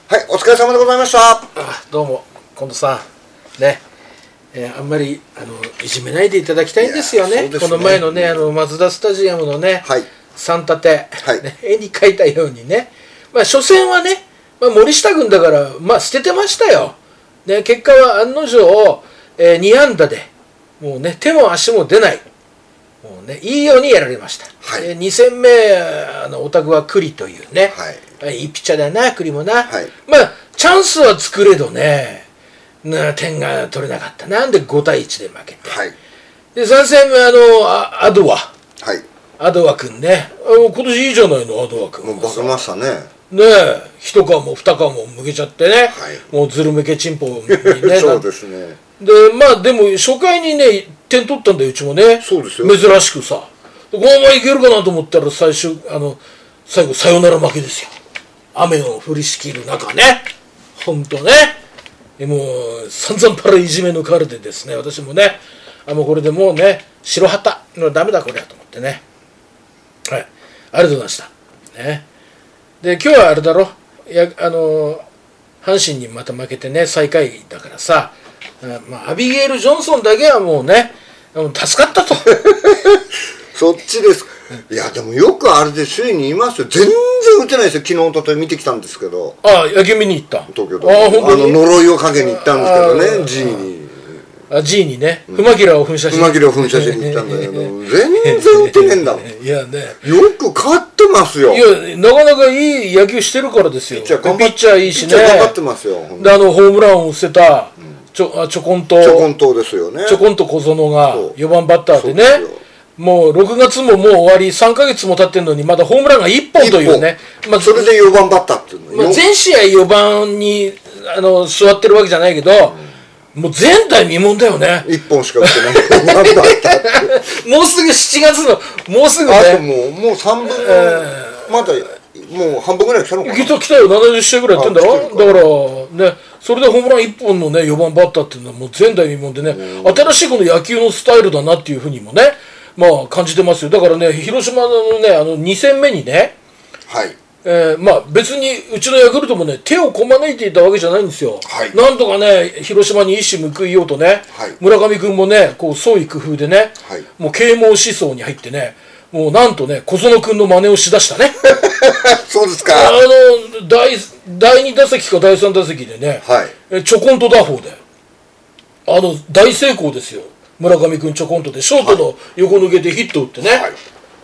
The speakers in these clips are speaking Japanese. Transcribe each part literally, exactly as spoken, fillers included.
はい、お疲れ様でございました。 あ、どうも近藤さんね、えー、あんまりあのいじめないでいただきたいんですよ ね, ですねこの前のね、あのマツダスタジアムのね、はい、さん立て、はいね、絵に描いたようにね、まあ初戦はね、まあ、森下君だからまあ捨ててましたよ、ね、結果は案の定、えー、に安打でもうね手も足も出ない、もうねいいようにやられました、はい、に戦目あのお宅は栗というね、はい、いいピッチャーだな栗もな、はい、まあチャンスは作れどね点が取れなかった。なんでご対いちで負けて、はい、でさん戦目あのあアドワ、はい、アドワ君ね、今年いいじゃないのアドワ君もう化けましたね。 ねえ一皮も二皮も向けちゃってね、はい、もうずるめけチンポにねそうですね。 でまあでも初回にね点取ったんだようちもね。 そうですよ珍しくさこのままいけるかなと思ったら最終あの最後サヨナラ負けですよ。雨を降りしきる中ね、ほんとねもう散々パラいじめ抜かれてですね、私もねあもうこれでもうね白旗のダメだこれやと思ってね、はいありがとうございましたね。で今日はあれだろやあの阪神にまた負けてね最下位だからさ、まあ、アビゲイル・ジョンソンだけはもうね助かったとそっちです。いやでもよくあれで首位にいますよ。全然打てないですよ。昨日おととい見てきたんですけど。 ああ野球見に行った。 東京ドームああの呪いをかけに行ったんですけどね G にあ G にねフマキラを噴射しフマキラを噴射しに行ったんだけど全然打てねえんだもん。 いやねよく勝ってますよ。 いやなかなかいい野球してるからですよ。ピッチャーいいしね。 ピッチャー頑張ってますよ。 であのホームランを打せたちょあチョコントチョコントですよね。 チョコント小園がよばんバッターでね、もうろくがつももう終わりさんかげつも経ってるのにまだホームランがいっぽんというね、 まあ、それでよばんバッターっていうの、 まあ、全試合よばんにあの座ってるわけじゃないけど、うん、もう前代未聞だよね。 いっぽんしか打ってないよんバッターってもうすぐしちがつのもうすぐねあともうもうさんぶんの、えー、まだもう半分ぐらい来たのかな。 来た来たよななじゅっ試合ぐらいやってんだろ。だからねそれでホームランいっぽんのねよばんバッターっていうのはもう前代未聞でね、新しいこの野球のスタイルだなっていうふうにもねまあ感じてますよ。だからね広島のねあのに戦目にね、はいえー、まあ別にうちのヤクルトもね手をこまねいていたわけじゃないんですよ、はい、なんとかね広島に一矢報いようとね、はい、村上君もねこう創意工夫でね、はい、もう啓蒙思想に入ってねもうなんとね小園君の真似をしだしたねそうですか。 あの 第, 第に打席かだいさん打席でね、はい、チョコント打法であの大成功ですよ。村上君ちょこんとでショートの横抜けでヒット打ってね、はい、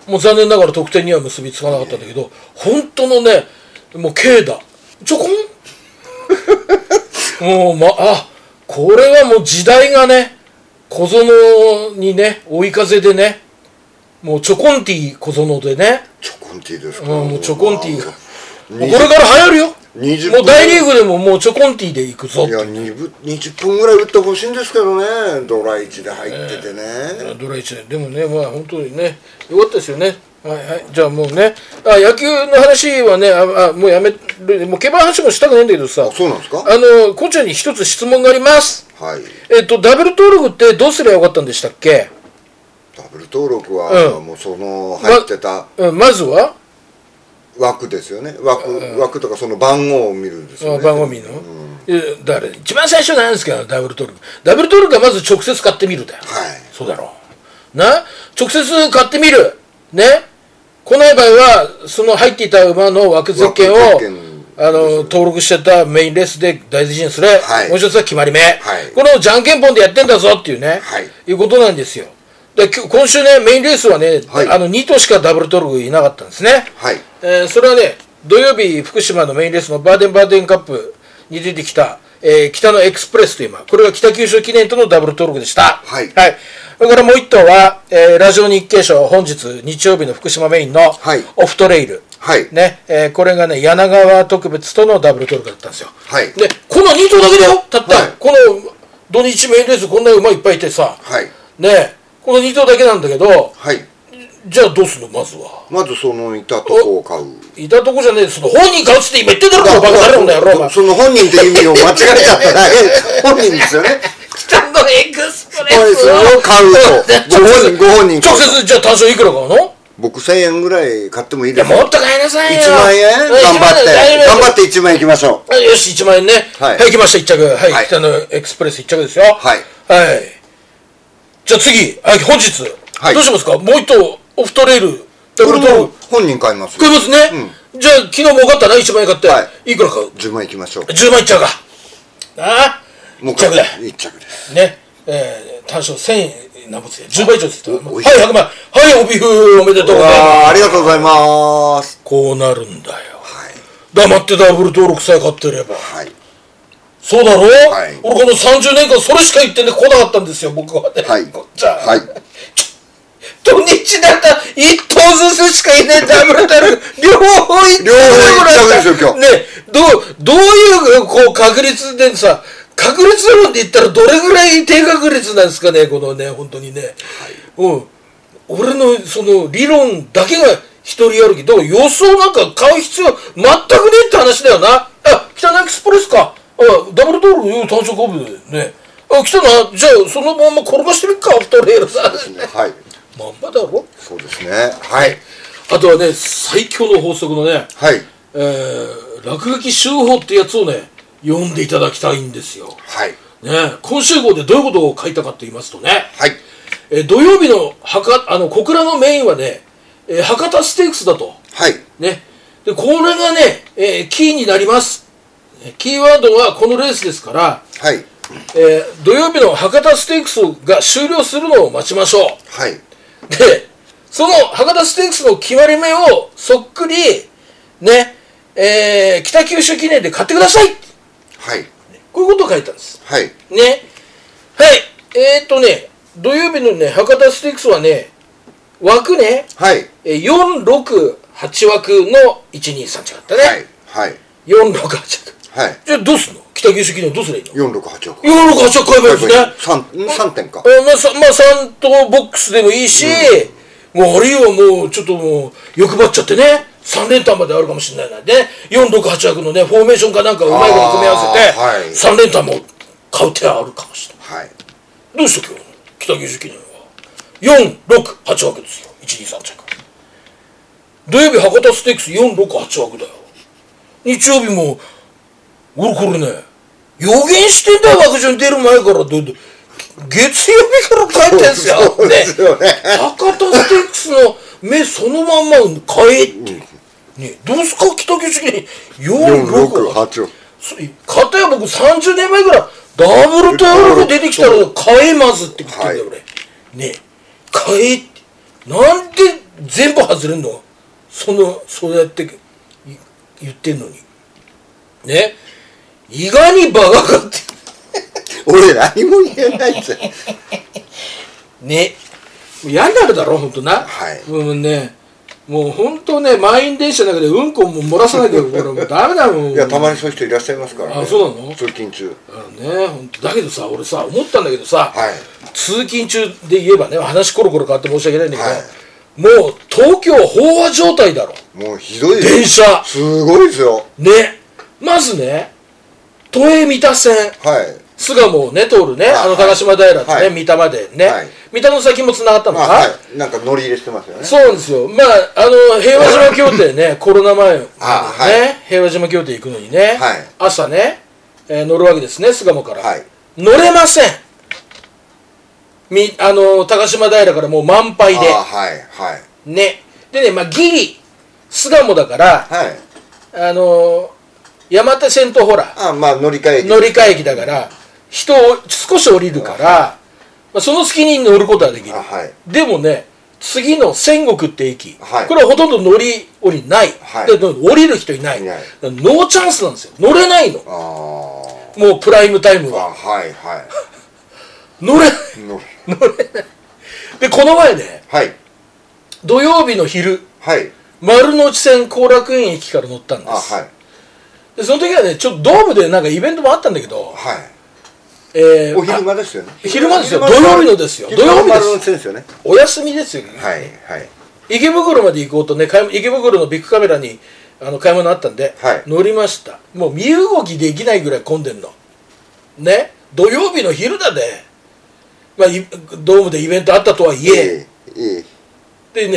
もう残念ながら得点には結びつかなかったんだけど、本当のねもう軽打ちょこんもうまあこれはもう時代がね小園にね追い風でねもうチョコンティ小園でねチョコンティですか、 うん、もうチョコンティがこれから流行るよ。もう大リーグでももうチョコンティでいくぞって。いやにじゅっぷんぐらい打ってほしいんですけどね。ドラいちで入っててね、えー、ドラいちででもねまあ本当にねよかったですよね。はいはいじゃあもうねあ野球の話はねああもうやめるもう競馬の話もしたくないんだけどさ。 あそうなんですか。 あのこっちゃんに一つ質問があります。はいえっとダブル登録ってどうすればよかったんでしたっけ。 ダブル登録は、うん、もうその入ってた、 ま, まずは枠ですよね。枠、うん、枠とかその番号を見るんですよね。 番号見るの、うん、だから一番最初なんですけどダブル登録ダブル登録はまず直接買ってみるだよ。はいそうだろうな。直接買ってみるね。来ない場合はその入っていた馬の枠ゼッケンをあの登録してたメインレースで大事にする、はい、もう一つは決まり目、はい、このじゃんけんぽんでやってんだぞっていうね、はい、いうことなんですよ。で今週ねメインレースはね、はい、あのに頭しかダブル登録いなかったんですね、はいえー、それはね土曜日福島のメインレースのバーデンバーデンカップに出てきた、えー、北のエクスプレスという馬これが北九州記念とのダブル登録でした。はい、はい、それからもう一頭は、えー、ラジオ日経賞本日日曜日の福島メインのオフトレイル、はいねえー、これがね柳川特別とのダブル登録だったんですよ、はい、でこのに頭だけだよたった、はい、この土日メインレースこんな馬いっぱいいてさ、はい、ねこのに頭だけなんだけど、はい、じゃあどうするのまずは。 まずそのいたとこを買う。 いたとこじゃねえその本人買うっつって今言ってんだろバカだろんだよろ。 その本人って意味を間違えちゃっただけ本人ですよね。 北のエクスプレスを買うとご本人ご本人直接じゃあ単勝いくら買うの僕せんえんぐらい買ってもいいいや、 ですか？ もっと買いなさいよ。 いちまんえん頑張って頑張っていちまんえんいきましょう。 よし、いちまんえんね。 はいはい、来ました、いっちゃく。はい、 はい北のエクスプレスいっちゃくですよ。 はいはい。じゃあ次、はい、本日、 はいどうしますか？もう一頭、オフトレイル、ダブルトール。 本人買います。 買いますね。じゃあ、昨日儲かったな、いちまんえん買って。 はい。 いくら買う？ じゅうまんいきましょう。 じゅうまんいっちゃうか。なあ、 もういっちゃくだ。 いっちゃくです。 ね。えー、単勝せんえん何物でじゅうばい以上です。はい、 おいしいひゃくまん。はい、おビフおめでとうございます。 ありがとうございます。 こうなるんだよ。 はい。 黙ってダブル登録さえ買ってれば。 はい。 そうだろう、 はい、 俺このさんじゅうねんかんそれしか言ってんで来なかったんですよ、僕はね。 はい。 じゃあ、 はい。 土日だったら一頭ずつしかいねえダブル登録、両方一頭両方一着ですよ、今日。 ね、どう、どういうこう確率でさ、確率論で言ったらどれぐらい低確率なんですかね、このね、本当にね。はい、うん。俺のその理論だけが一人歩き。だから予想なんか買う必要全くねえって話だよな。あ、北のエクスプレスか。あ、ダブル登録よ、単勝株でね。あ、来たな。じゃあ、そのまんま転がしてみっか、オフトレールさ。 そうですね。はい。 まんまだろ。 そうですね。はい。 あとはね、最強の法則のね、 はい。 えー、落書き集法ってやつをね、読んでいただきたいんですよ。 はい。 ね、今週号でどういうことを書いたかと言いますとね、 はい。 えー、土曜日の博あの小倉のメインはね、えー、博多ステークスだと。 はい。 ね。で、これがね、えー、キーになります。キーワードはこのレースですから、 はい。 えー、土曜日の博多ステークスが終了するのを待ちましょう。 はい。 で、その博多ステークスの決まり目をそっくり、ね、えー、北九州記念で買ってください。 はい。 こういうことを書いたんです。 はい。 ね。はい。えー、っとね、土曜日のね、博多ステークスはね、枠ね、 はい。 よん、ろく、はち枠のいち、に、さん違ったね。 はい。はい。 よん、ろく、はち枠。 はい。 じゃあどうすんの？北九州記念どうすればいいの？ よん、ろく、はち億。 よん、ろく、はち枠買えばいいですね。 三、三点か。 あまあ、さまあ、さんとボックスでもいいし、うん、もうあるいはもうちょっともう欲張っちゃってね、さん連単まであるかもしれないので、よん、ろく、はち枠のね、フォーメーションかなんかうまいこと組み合わせて、はい、さん連単も買う手はあるかもしれない。はい、どうした今日の北九州記念はよん、ろく、はち枠ですよ。いち、に、さん着。土曜日博多ステークスよん、ろく、はち枠だよ。日曜日も俺これね予言してんだよ、枠順出る前から。月曜日から帰ってんすよ。 そうですよね。 博多ステークスの目そのまんま変えって、うん、ね、どうすか北九州記念よん、ろく、はち。かたや僕さんじゅうねんまえぐらいダブル登録出てきたら変えますって言ってんだよ、俺。ねえ、変えってなんで全部外れんの？そのそうやって言ってんのにね、意外にバカかって俺何も言えないっすよね。嫌になるだろ、ほんとな。 はい。 もうね、もうほんとね、満員電車の中でうんこも漏らさなきゃこれもうダメだもん。 いや、たまにそういう人いらっしゃいますからね。 あ、そうなの？ 通勤中。 あね、ほんと。だけどさ、俺さ、思ったんだけどさ、 はい、 通勤中で言えばね、話コロコロ変わって申し訳ないんだけど、はい、もう東京飽和状態だろ。 もうひどいです。 電車。 すごいですよ。 ね。まずね、都営三田線。はい。巣鴨をね、通るね、あの高島平ってね、はい、三田までね、はい、三田の先も繋がったのか、 はい、なんか乗り入れしてますよね。 そうなんですよ。まあ、あの、平和島協定ね、コロナ前ね、 はい、 平和島協定行くのにね、はい、朝ね、えー、乗るわけですね、巣鴨から。はい、乗れません。み、あの、高島平からもう満杯で。 はい、はい。 ね。でね、まあ、ギリ、巣鴨だから、はい、あの、山手線とほら、 あ、まあ、乗り換え駅。 乗り換え駅だから、人を少し降りるから、はい、まあ、その隙に乗ることはできる。はい、でもね、次の仙石って駅、はい、これはほとんど乗り降りない、はい、で降りる人いない、いない、ノーチャンスなんですよ。乗れないの。あ、もうプライムタイムは。はいはい、乗れない乗れない。でこの前ね、はい、土曜日の昼、はい、丸の内線後楽園駅から乗ったんです。あ、はい、でその時はね、ちょっとドームでなんかイベントもあったんだけど、はい、えー、 お昼間ですよね。 昼間ですよ。土曜日のですよ。土曜日ですよ。お休みですよ。 はいはい。 池袋まで行こうとね、池袋のビッグカメラにあの買い物あったんで、はい、乗りました。もう身動きできないぐらい混んでんの。ね、土曜日の昼だで、まあドームでイベントあったとはいえ、えーえー、でね、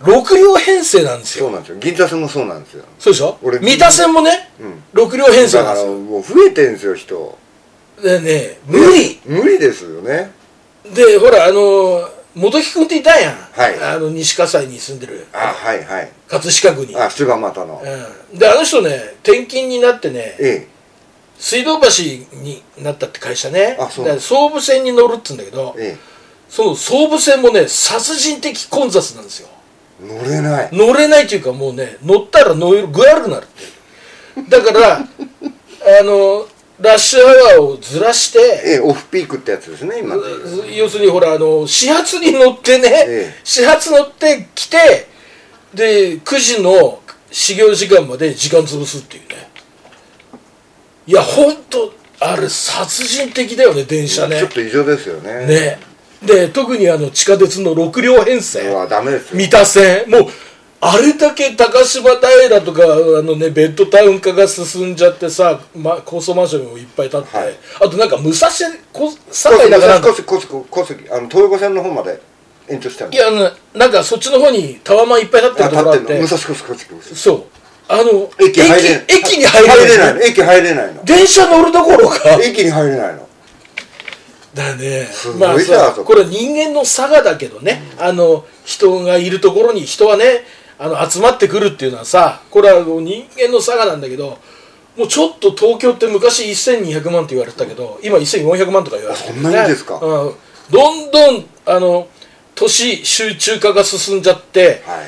ろく両編成なんですよ。 そうなんですよ。銀座線もそうなんですよ。 そうでしょ。 俺三田線もね、うん、ろく両編成なんですよ。 だからもう増えてんですよ人。 でね、無理無理ですよね。 でほらあの本木君っていたやん、 はい、 あの西葛西に住んでる、 あはいはい、 葛飾区に、 あ菅又の、 うん、であの人ね転勤になってね、ええ、水道橋になったって会社ね、あそうだ総武線に乗るっつうんだけど、ええ、その総武線もね殺人的混雑なんですよ。 乗れない乗れないっていうかもうね乗ったら乗る具合悪くなるってだからあのラッシュアワーをずらして、 ええ、オフピークってやつですね今。 要するにほらあの始発に乗ってね、ええ、始発乗って来てでくじの始業時間まで時間潰すっていうね。いやほんとあれ殺人的だよね電車ね。 ちょっと異常ですよね。 ねで特にあの地下鉄のろく両編成、 うわダメですよ。 三田線もうあれだけ高島平とかあの、ね、ベッドタウン化が進んじゃってさ、ま、高層マンションもいっぱい建って、はい、あとなんか武蔵境だから小関小関小関あの東横線の方まで延長してる。 いやなんかそっちの方にタワマンいっぱい建ってるところあって武蔵小関小関そうあの駅入れ駅駅に入れない入れないの駅入れないの電車乗るどころか駅に入れないのだね。 すごいまあこれ人間の差がだけどね、うん、あの人がいるところに人はねあの集まってくるっていうのはさこれは人間の差がなんだけどもうちょっと東京って昔せんにひゃくまんって言われてたけど今せんよんひゃくまんとか言われてる、 ね、そんなにですか、 うん、どんどんあの都市集中化が進んじゃって、はい、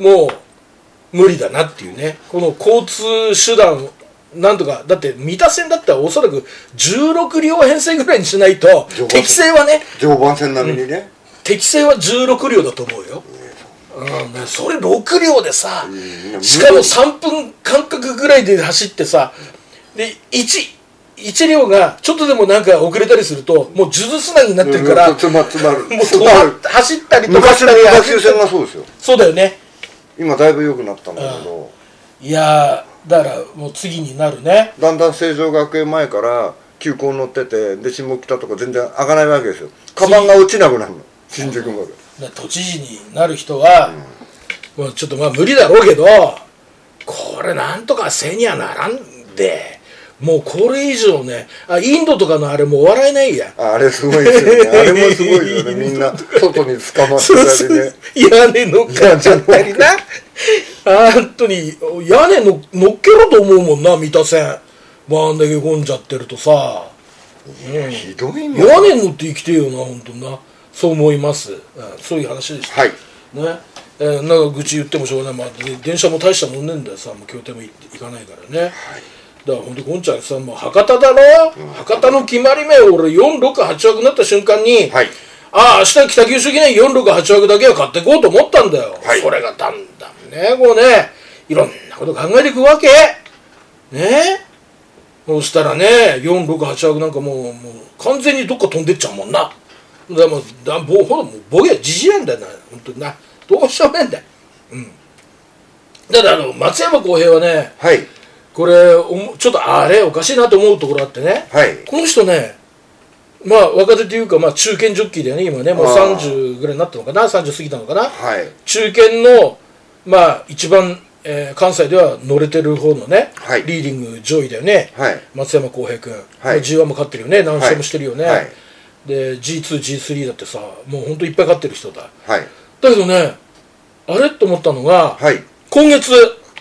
もう無理だなっていうねこの交通手段なんとかだって三田線だったらおそらくじゅうろく両編成ぐらいにしないと適正はね常磐線並みにね、うん、 適正はじゅうろく両だと思うよ、うん、それろく両でさ、うん、しかもさんぷん間隔ぐらいで走ってさで 1, 1両がちょっとでもなんか遅れたりするともう数珠つなぎになってるから、 うん、つまつまるもう止まっ走ったり止まったり昔の小田急線がそうですよ。 そうだよね今だいぶ良くなったんだけど、 うん、いやだからもう次になるね。 だんだん成城学園前から急行乗っててで下北とか全然開かないわけですよ。カバンが落ちなくなるの新宿まで。 都知事になる人は、うん、もうちょっとまあ無理だろうけどこれなんとかせにはならんでもうこれ以上ねあインドとかのあれもう笑えないや。 あれすごいですよねあれもすごいですよねみんな外に捕まってたりね屋根乗っかっちゃったりな本当に屋根の乗っけろと思うもんな三田線あんだけ混んじゃってるとさ、 うん、ひどいもん屋根乗って生きてよな本当なそう思います、うん、そういう話でした、 はいねえー、なんか愚痴言ってもしょうがない、まあ、電車も大したもんねんだよさもう協定も行かないからね、はい、だから本当ゴンちゃんさもう博多だろ、うん、博多の決まり目俺よんろくはち枠になった瞬間に、はい、ああ明日北九州記念よんろくはち枠だけは買っていこうと思ったんだよ、はい、それがだんだんねこうねいろんなこと考えていくわけねそしたらねよんろくはち枠なんかもう、もう完全にどっか飛んでっちゃうもんなだもうだぼほらもうボケじじいなんだよな本当になどうしようもねえんだようんだからあの松山浩平はね、はい、これおちょっとあれおかしいなと思うところあってね、はい、この人ねまあ若手というか、まあ、中堅ジョッキーだよね今ねもうさんじゅうぐらいになったのかなさんじゅう過ぎたのかな、はい、中堅のまあ一番、えー、関西では乗れてる方のね、はい、リーディング上位だよね、はい、松山浩平君、はい、ジーワン も勝ってるよね何勝もしてるよね、はいはい、で ジーツー、ジースリー だってさもうほんといっぱい勝ってる人だ、はい、だけどねあれと思ったのが、はい、今月、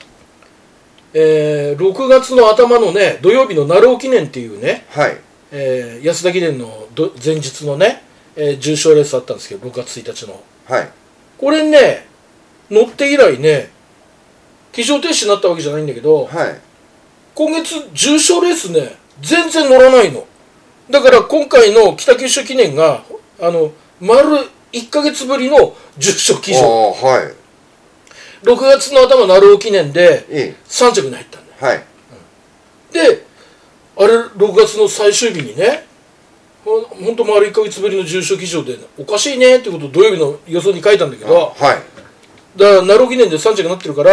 えー、ろくがつの頭のね土曜日の鳴尾記念っていうね、はいえー、安田記念のど前日のね、えー、重賞レースあったんですけどろくがつついたちの、はい、これね乗って以来ね騎乗停止になったわけじゃないんだけど、はい、今月重賞レースね全然乗らないのだから今回の北九州記念があの丸いっかげつぶりの重賞騎乗、はい、ろくがつの頭鳴尾記念でさん着に入ったんだよ、はいうん、であれろくがつの最終日にねほ, ほんと丸いっかげつぶりの重賞騎乗でおかしいねってことを土曜日の予想に書いたんだけど、はい、だから鳴尾記念でさん着になってるから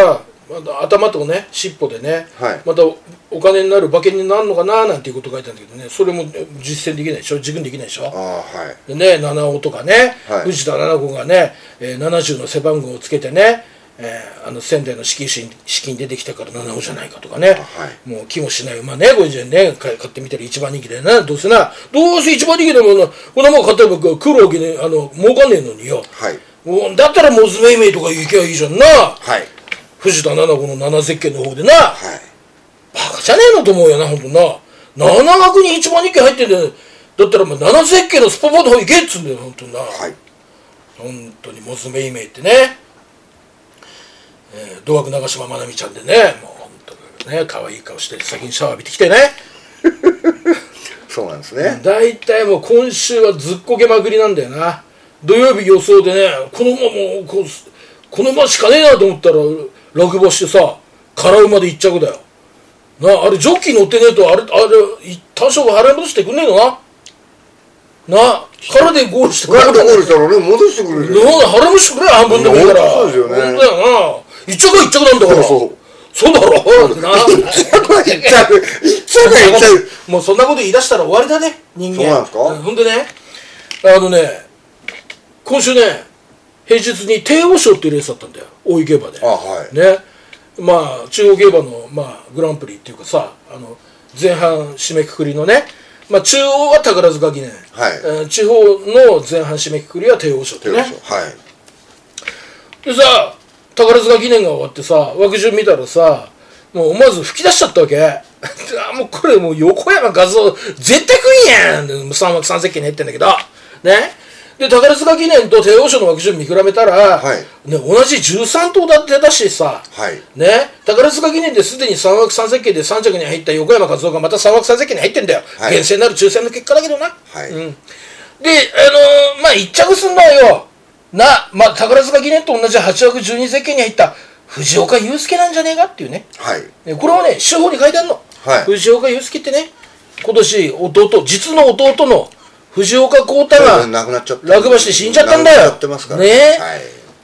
また頭とね尻尾でね、 はい、 またお金になる馬券になるのかななんていうこと書いてあるんだけどね、それも実践できないでしょ、自分できないでしょ。 あ、はい、 でね、七尾とかね、 はい、 藤田七子がね、えー、ななじゅうの背番号をつけてね、えー、あの仙台の式士式に出てきたから七尾じゃないかとかね、はい、もう気もしない馬ね、ごじゅうえんね買ってみたら一番人気でね、どうせなどうせ一番人気でもなこんなもん買ってば来るわけね、あの儲かんねえのによ、はい、もうだったらモズメイメイとか行けばいいじゃんな、はい、藤田七子の七絶景の方でな、はい、バカじゃねえのと思うよな、ほんとな。七枠に一番人気入ってんだよ。だったらもう七絶景のスポポの方行けっつうんだよ、ほんとな。はい、ほんとにモズメイメイってね、えー、同学長島まなみちゃんでね、もうほんとね、可愛い顔して先にシャワー浴びてきてね。 そうなんですね。 だいたいもう今週はずっこけまくりなんだよな。土曜日予想でね、この馬もうこうこの馬しかねえなと思ったら落馬してさ、空馬で一着だよな。あれジョッキー乗ってねえとあれあれ多少払い戻してくんねえのなな、空でゴールしてくれ。 空でゴールしたら俺戻してくれるよ。 払い戻してくれ、半分でもいいから。 そうですよね。 本当だよな。一着は一着なんだから。そうそうだろな。 一着は一着一着は一着。 もうそんなこと言い出したら終わりだね、人間。 そうなんですか。 ほんでね、あのね、今週ね、平日に帝王賞っていうレースだったんだよ、大井競馬で。あ、はい、ね、まあ中央競馬の、まあ、グランプリっていうかさ、あの前半締めくくりのね、まあ、中央は宝塚記念、はい、えー、地方の前半締めくくりは帝王賞ってね。はい、でさ、宝塚記念が終わってさ、枠順見たらさ、もう思わず吹き出しちゃったわけ。あ、もうこれもう横山画像絶対来んやん、さん枠さん席に入ってんだけどね。で宝塚記念と帝王賞の枠順見比べたら、はい、ね、同じじゅうさん頭だってだしさ、はい、ね、宝塚記念ですでにさん枠さん席でさん着に入った横山和夫がまたさん枠さん席に入ってんだよ、はい、厳正なる抽選の結果だけどな、はい、うん、で、あのー、まあいっ着すんのよな、まあ、宝塚記念と同じはち枠じゅうに席に入った藤岡祐介なんじゃねえかっていうね、はい、これをね手法に書いてあるの、はい、藤岡祐介ってね、今年弟実の弟の藤岡浩太が落馬して死んじゃったんだよ。ね、はい、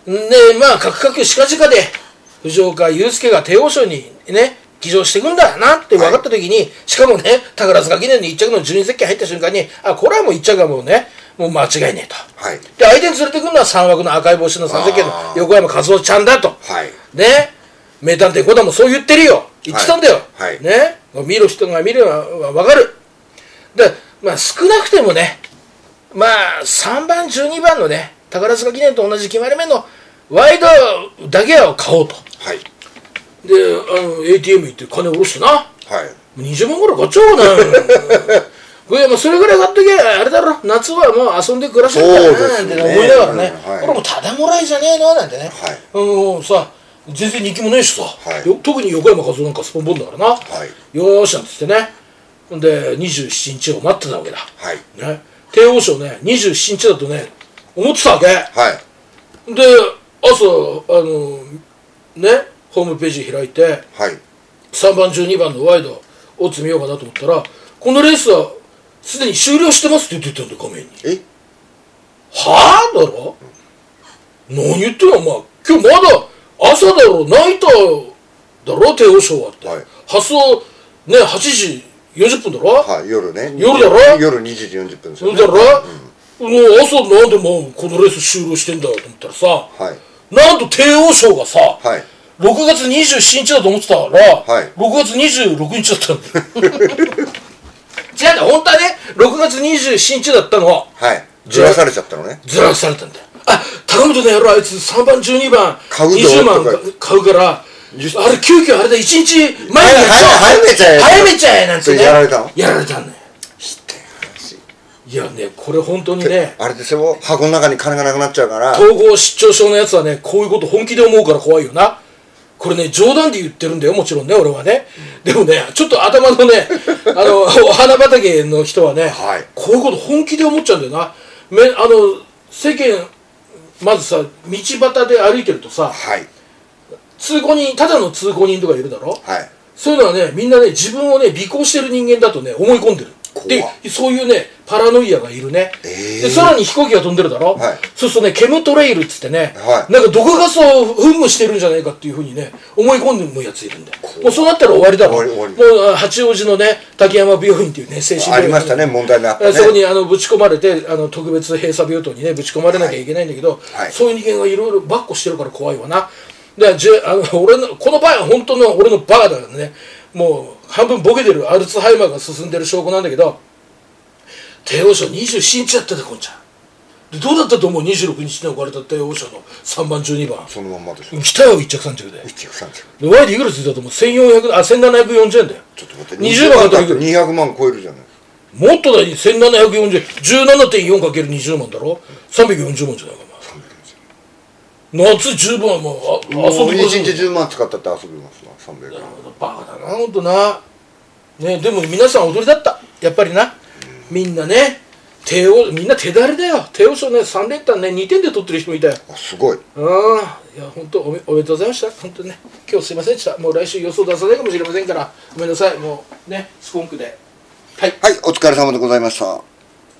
で、まあカクカクしかじかで藤岡祐介が帝王賞にね騎乗していくんだなって分かった時に、はい、しかもね宝塚記念にいっ着のじゅうに席入った瞬間に、あ、これはもういっ着はもうねもう間違いねえと、はい、で相手に連れてくるのはさん枠の赤い帽子のさん席の横山和夫ちゃんだと、はい、ね、名探偵コナンもそう言ってるよ、言ってたんだよ、はい、ね、見る人が見るのは分かる。で、まあ少なくてもね、まあさんばんじゅうにばんのね宝塚記念と同じ決まり目のワイドだけは買おうと、はい、であの エーティーエム 行って金下ろしてな、はい、にじゅうまんぐらい買っちゃおうかな。これもそれぐらい買っときゃあれだろ、夏はもう遊んで暮らせるんだななんて思いながらね、はい、これもただもらいじゃねえのなんてね、はい、あのさ全然人気もねえしさ、はい、特に横山和夫なんかスポンボンだからな、はい、よーしなんつってね、でにじゅうしちにちを待ってたわけだ、はい、ね、帝王賞ねにじゅうしちにちだとね思ってたわけ、はい、で朝あのねホームページ開いて、はい、さんばんじゅうにばんのワイドオッズ見ようかなと思ったら、このレースはすでに終了してますって言ってたんだよ、画面に。えはぁだろ、うん、何言ってんのお前、今日まだ朝だろ、ナイターだろ帝王賞はって、はい、発送ねはちじよんじゅっぷんだろ、 はい、夜ね、 夜だろ、 夜にじよんじゅっぷんですよね。 だろ、うん、もう朝なんでもうこのレース終了してんだよと思ったらさ、はい、なんと帝王賞がさ、はい、ろくがつにじゅうしちにちだと思ってたから、はい、ろくがつにじゅうろくにちだったんだよ。違うんだ、本当はねろくがつにじゅうしちにちだったの。はい、 ずらされちゃったのね。ずらされたんだよ。あ、高本の野郎あいつさんばんじゅうにばんにじゅうまん買うから、あれ急遽あれだいちにちまえにやっちゃ早めちゃえ早めちゃえなんてね、 やられたのやられたんだよ。知ってる話。いやね、これ本当にね、 あれですよ、箱の中に金がなくなっちゃうから、 統合失調症のやつはねこういうこと本気で思うから怖いよな。これね冗談で言ってるんだよ、もちろんね俺はね、うん、でもねちょっと頭のねあのお花畑の人はね、はい、こういうこと本気で思っちゃうんだよな。めあの世間まずさ道端で歩いてるとさ、はい、通行人ただの通行人とかいるだろ、はい、そういうのはねみんなね自分をね尾行してる人間だとね思い込んでるで、そういうねパラノイアがいるね、 えー、 で空に飛行機が飛んでるだろ、はい、そうするとねケムトレイルっつってね、はい、なんか毒ガスを噴霧してるんじゃないかっていうふうにね思い込んでるやついるんだよ。もうそうなったら終わりだろ。もう八王子のね滝山病院っていうね精神病院、 ありましたね、問題になったね。 そこにあのぶち込まれてあの特別閉鎖病棟にねぶち込まれなきゃいけないんだけど、はいはい、そういう人間がいろいろばっこしてるから怖いわな。でじあの俺のこの場合は本当の俺のバカだからね、もう半分ボケてるアルツハイマーが進んでる証拠なんだけど、帝王賞にじゅうしちにちやってたこんちゃんで、どうだったと思う？にじゅうろくにちに置かれた帝王賞のさんばんじゅうにばん、 そのまんまでしょ。 来たよ一着三着で。 一着三着でワイでいくらついたと思う？せんよんひゃくあせんななひゃくよんじゅうえんだよ。 ちょっと待って、 にじゅうばん買ったらにひゃくまん超えるじゃない。 もっとだよ、せんななひゃくよんじゅうえん じゅうななてんよんかけるにじゅうまんだろ、さんびゃくよんじゅうまんじゃないか。夏十分はもうあ遊びいちにちじゅうまん使ったって遊びますな。さんびゃくえんバカだなほんとな、ね、でも皆さん踊りだったやっぱりな、みんなね帝王みんな手だれだよ。帝王賞ねさん連単ねにてんで取ってる人もいたよ。 あすごい。 ああいや本当おめおめでとうございました。本当ね今日すいませんでした。もう来週予想出さないかもしれませんからごめんなさい。もうねスコンクではい、 はい、お疲れ様でございました。